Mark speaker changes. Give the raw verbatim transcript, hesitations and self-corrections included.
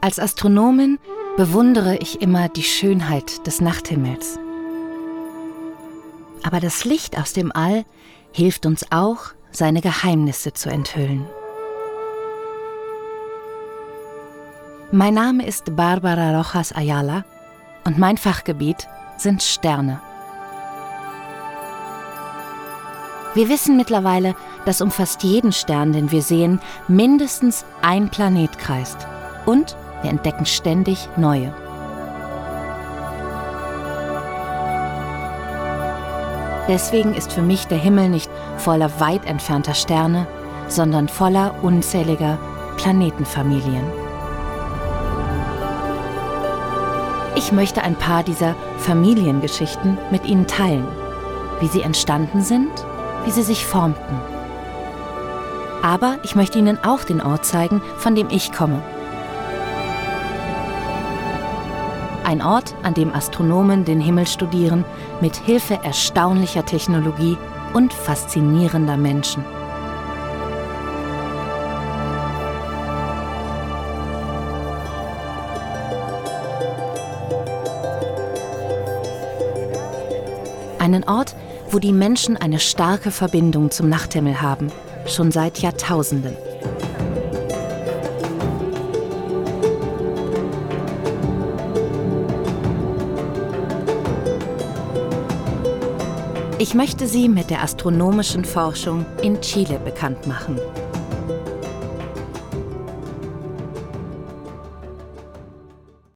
Speaker 1: Als Astronomin bewundere ich immer die Schönheit des Nachthimmels. Aber das Licht aus dem All hilft uns auch, seine Geheimnisse zu enthüllen. Mein Name ist Barbara Rojas Ayala und mein Fachgebiet sind Sterne. Wir wissen mittlerweile, dass um fast jeden Stern, den wir sehen, mindestens ein Planet kreist. Und wir entdecken ständig neue. Deswegen ist für mich der Himmel nicht voller weit entfernter Sterne, sondern voller unzähliger Planetenfamilien. Ich möchte ein paar dieser Familiengeschichten mit Ihnen teilen, wie sie entstanden sind, wie sie sich formten. Aber ich möchte Ihnen auch den Ort zeigen, von dem ich komme. Ein Ort, an dem Astronomen den Himmel studieren, mit Hilfe erstaunlicher Technologie und faszinierender Menschen. Einen Ort, wo die Menschen eine starke Verbindung zum Nachthimmel haben, schon seit Jahrtausenden. Ich möchte Sie mit der astronomischen Forschung in Chile bekannt machen.